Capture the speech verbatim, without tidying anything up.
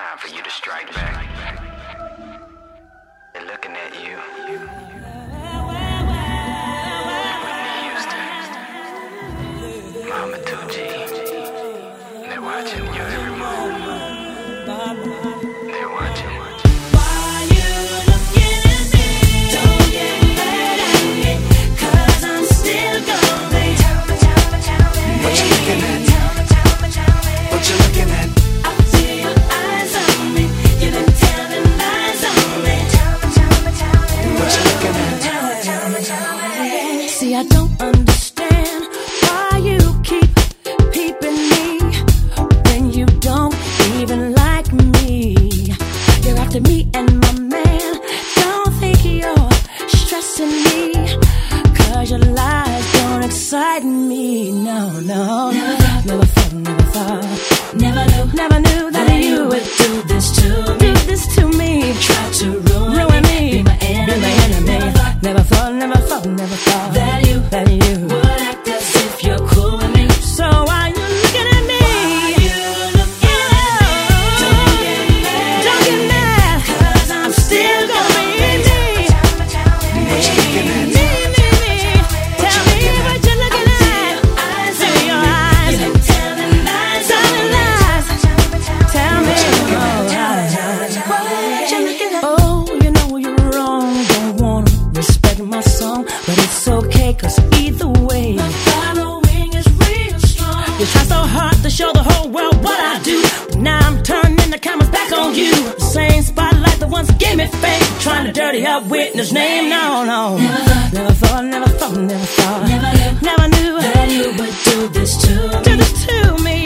time for you to strike back. They're looking at you. Whitney Houston, Mama two G. They're watching your every move. They're watching. Why you looking at me? Don't get mad at me, 'cause I'm still going. What you looking at? What you looking at? I see your eyes on me. You've been telling lies on me. What you looking at? See, I don't understand why you keep peeping me when you don't even like me. You're after me and my man. Don't think you're stressing me, 'cause your lies don't excite me. No, no, never thought, never thought, never knew, never knew that you would do this to me. Do this to me. Try to ruin, ruin me, be my enemy. Be my enemy. Never thought, never thought, never thought that you, that you would act as if you're cool with me. So why you looking at me? Why you looking at me? Don't get mad, don't get mad, 'cause I'm still gonna be me. What you looking at? Me, me, me. Tell me what you're looking at. See your eyes. You've been telling lies, telling lies. Tell me what you're looking at. Oh, you know you're wrong. Don't wanna respect my song, but it's okay, 'cause either way, my following is real strong. You try so hard to show the whole world what I do, but now I'm turning the cameras back on you. The same spotlight the ones that gave me fame, trying to dirty up Whitney's name. No, no, never thought, never thought, never thought, never knew, never knew that you would do this to me. Do this to me.